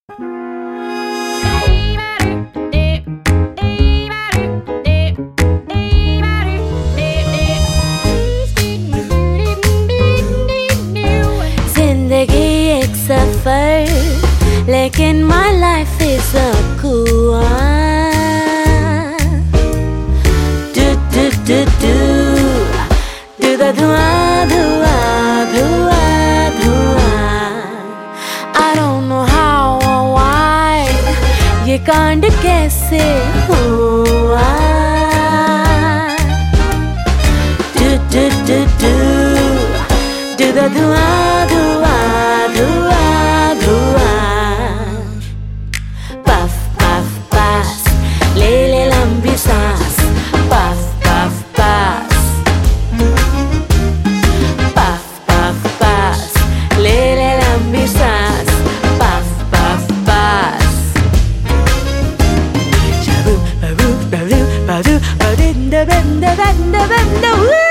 जिंदगी एक सफर लेकिन my life is a कुआं do do do do do the धुआं धुआं धुआं धुआं I don't know how or why ये कांड कैसे हुआ do do do do do the धुआं धुआं धुआं धुआं puff puff pass ले ले लंबी सांस puff puff pass puff puff pass ले ले लंबी सांस puff puff pass Shabu babu babu badu badinda benda benda benda woo